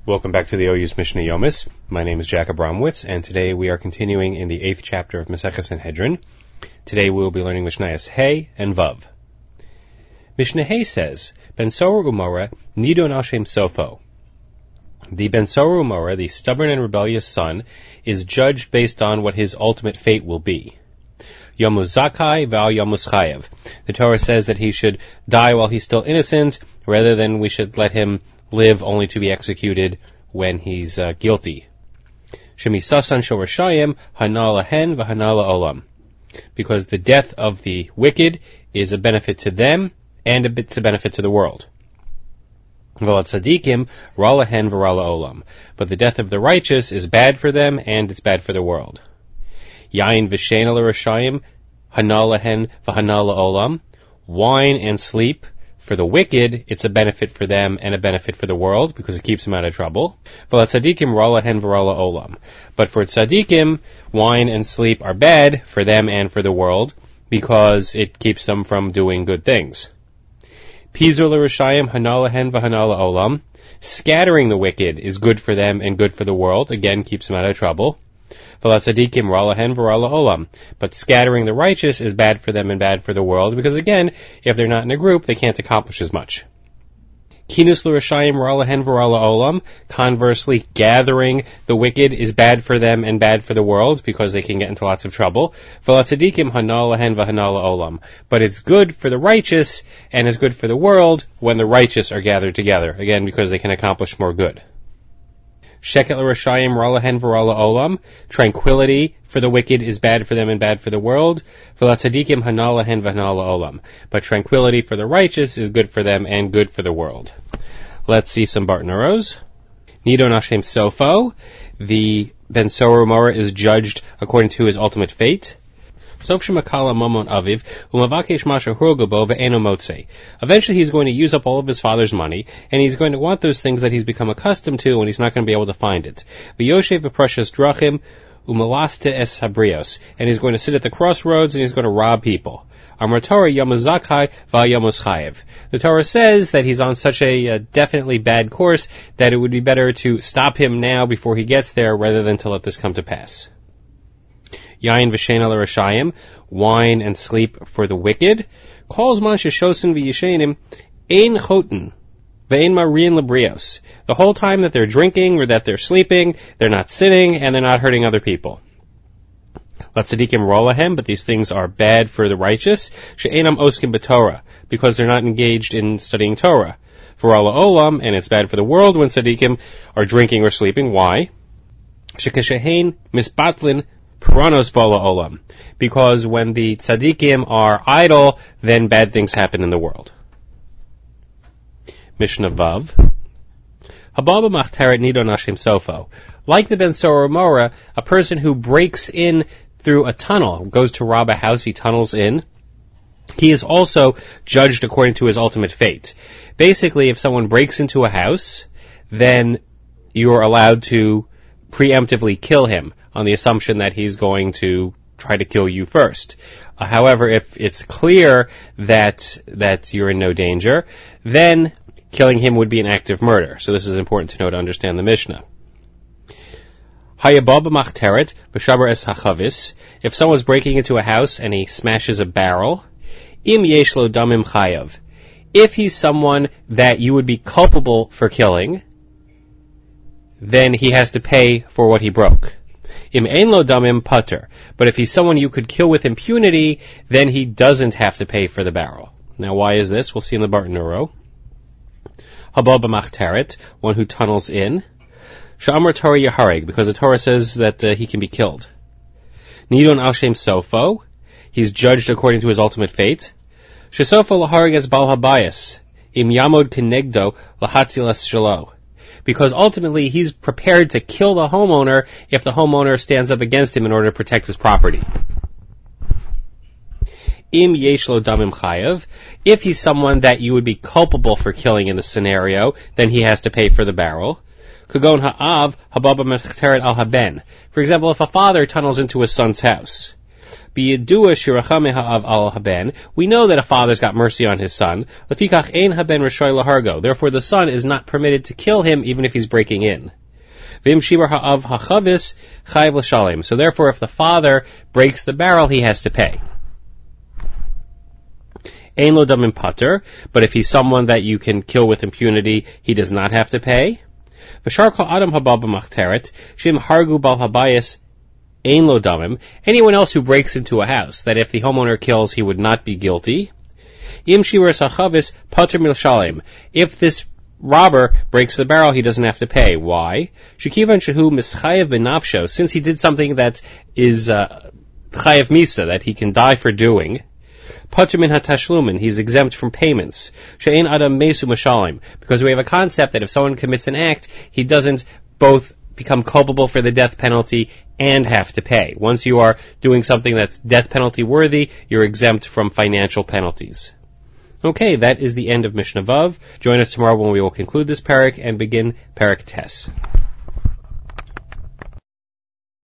Welcome back to the OU's Mishnah Yomis. My name is Jack Abramowitz, and today we are continuing in the 8th chapter of Maseches Sanhedrin. Today we will be learning Mishnayos Hey and Vav. Mishnah Hey says, Ben Sorah Umorah Nidon al Shem Sofo. The Ben Sorah Umorah, the stubborn and rebellious son, is judged based on what his ultimate fate will be. Yomuz Zakai Val Yomuz Chayev. The Torah says that he should die while he's still innocent, rather than we should let him live only to be executed when he's guilty. Shemisasan Shorashayim Hana Lahen V'Hana La'olam. Because the death of the wicked is a benefit to them, and it's a benefit to the world. V'Lat Tzadikim Ra Lahen V'Ra La'olam. But the death of the righteous is bad for them, and it's bad for the world. Yain V'Shein L'Rashayim Hana Lahen V'Hana La'olam. Wine and sleep, for the wicked, it's a benefit for them and a benefit for the world, because it keeps them out of trouble. But for tzaddikim, wine and sleep are bad for them and for the world, because it keeps them from doing good things. Scattering the wicked is good for them and good for the world, again keeps them out of trouble. But scattering the righteous is bad for them and bad for the world, because again, if they're not in a group, they can't accomplish as much. Conversely, gathering the wicked is bad for them and bad for the world, because they can get into lots of trouble. But it's good for the righteous and is good for the world when the righteous are gathered together, again, because they can accomplish more good. Tranquility for the wicked is bad for them and bad for the world. But tranquility for the righteous is good for them and good for the world. Let's see some Bartnaros. Nidon Hashem Sofo. The Ben Sorah Umorah is judged according to his ultimate fate. Eventually he's going to use up all of his father's money, and he's going to want those things that he's become accustomed to, and he's not going to be able to find it. And he's going to sit at the crossroads, and he's going to rob people. The Torah says that he's on such a definitely bad course that it would be better to stop him now before he gets there, rather than to let this come to pass. Yain V'Shein L'Rashayim, wine and sleep for the wicked. Calls man sheshosin v'yishenim ein choten ve'ein marian lebrios. The whole time that they're drinking or that they're sleeping, they're not sinning and they're not hurting other people. Lat tzadikim ra lahem, but these things are bad for the righteous. She'enam oskim b'Torah, because they're not engaged in studying Torah. V'ra la'olam, and it's bad for the world when tzadikim are drinking or sleeping. Why? Shekeshehein misbatlin Puranos Bala Olam. Because when the tzaddikim are idle, then bad things happen in the world. Mishnah Vav. Hababa Machteret Nidon Hashem Sofo. Like the Ben Sorah Umorah, a person who breaks in through a tunnel, goes to rob a house, he tunnels in, he is also judged according to his ultimate fate. Basically, if someone breaks into a house, then you are allowed to preemptively kill him, on the assumption that he's going to try to kill you first. However, if it's clear that you're in no danger, then killing him would be an act of murder. So this is important to know to understand the Mishnah. Hayababa machteret v'shabar es hachavis. If someone's breaking into a house and he smashes a barrel, im yesh lo damim chayav. If he's someone that you would be culpable for killing, then he has to pay for what he broke. Im ein lo damim pater. But if he's someone you could kill with impunity, then he doesn't have to pay for the barrel. Now, why is this? We'll see in the Bartanuro. Habab machteret, one who tunnels in. Sha'amar Torah yahareg, because the Torah says that he can be killed. Nidon al shem sofo, he's judged according to his ultimate fate. Shesofo lahareg es bal habayis, im yamod kenegdo lahatzilas shalo. Because ultimately he's prepared to kill the homeowner if the homeowner stands up against him in order to protect his property. Im yesh lo damim chayav. If he's someone that you would be culpable for killing in the scenario, then he has to pay for the barrel. Kagon ha'av hababa mechteret al haben. For example, if a father tunnels into his son's house, B'yedua shirachame ha'av al haben. We know that a father's got mercy on his son. Lefikach ein haben reshoy lahargo. Therefore, the son is not permitted to kill him even if he's breaking in. Vim shibar ha'av hachavis chayv l'shalem. So therefore, if the father breaks the barrel, he has to pay. Ein lo damim pater. But if he's someone that you can kill with impunity, he does not have to pay. V'shar kol adam haba b'machteret shim hargu bal habayis. Ein lo damim. Anyone else who breaks into a house, that if the homeowner kills, he would not be guilty. Im shivar sachavis pater mil shalem. If this robber breaks the barrel, he doesn't have to pay. Why? Shekivan shehu mischayev benafsho. Since he did something that is chayev misa, that he can die for doing. Pater min hatashlumin. He's exempt from payments. She'ein adam mesu mashalim. Because we have a concept that if someone commits an act, he doesn't both become culpable for the death penalty and have to pay. Once you are doing something that's death penalty worthy, you're exempt from financial penalties. Okay, that is the end of Mishnah Vav. Join us tomorrow when we will conclude this parak and begin Parak Tes.